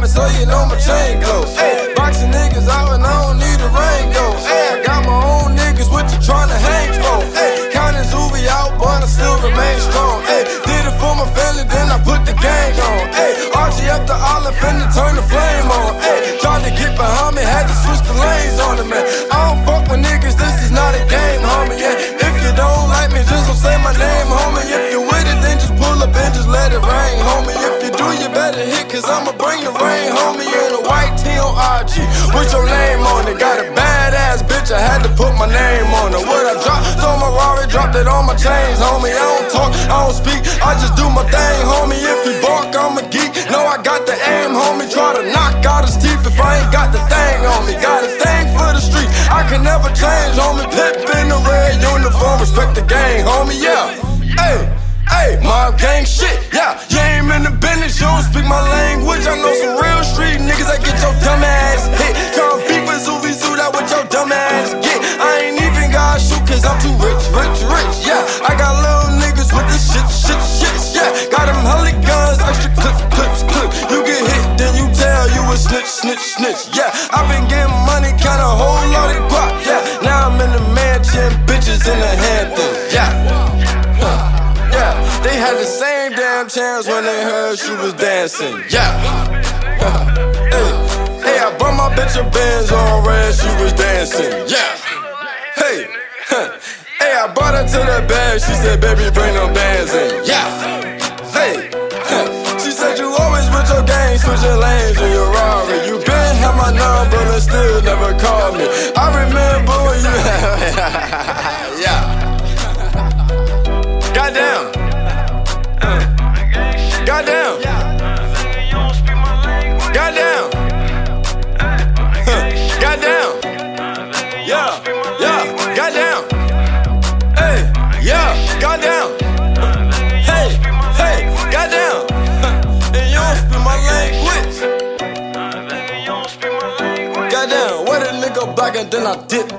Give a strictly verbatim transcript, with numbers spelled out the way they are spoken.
poppin', so you know my chain glow. Ayy, boxing niggas out and I don't need a rain go. Ayy, I got my own niggas, what you tryna hang for? Ayy, counting Zuby out, but I still remain strong. Ayy, did it for my family, then I put the gang on. Ayy, Archie up the olive, finna turn the flame on. Ayy, tried to get behind me, had to switch the lanes on it, man. I don't fuck with niggas, this is not a game, homie. Yeah, if you don't like me, just don't say my name, homie. If you with it, then just pull up and just let it rain, homie. If you do, you better hit, cause I'ma bring the rain, homie. In a white tee on R G, with your name on it. Got a badass bitch, I had to put my name on her. What I dropped on my Rari, dropped it on my chains, homie. I don't talk, I don't speak, I just do my thing, homie. If he bark, I'm a geek. Know I got the aim, homie. Try to knock out his teeth if I ain't got the thing on me. Got a thing for the street, I can never change, homie. Pip in the red uniform, respect the gang, homie, yeah. Hey, hey, mob gang shit, yeah. You ain't in the business, you don't speak my language. I know some real street niggas that get your dumb ass hit. Come beef with Zuby Zoo, that what your dumb ass get. I ain't even gotta shoot cause I'm too rich, rich, rich, yeah. I got little niggas with this shit, shit, shit, yeah. Got them hella guns, extra clips, clips, clips. You get hit, then you tell you a snitch, snitch, snitch, yeah. I been getting money, kinda whole lot of guap, yeah. Now I'm in the mansion, bitches in the Hamptons, yeah. Huh. Yeah, they had the same damn chance when they heard she was dancing, yeah. Hey, hey, I brought my bitch a Benz on red, she was dancing, yeah. Hey, huh. Hey, I brought her to the bed, she said, baby, bring them bands in, yeah. Hey, huh. She said, you always with your gang, switching lanes in your Rari. You been had my number and still never called me. I remember when you yeah. Goddamn. Goddamn. Goddamn. Goddamn. Yeah. Yeah. Goddamn. Hey. Yeah. Goddamn. Hey. Hey. Goddamn. And you don't speak my language. Goddamn. What a nigga black and then I dip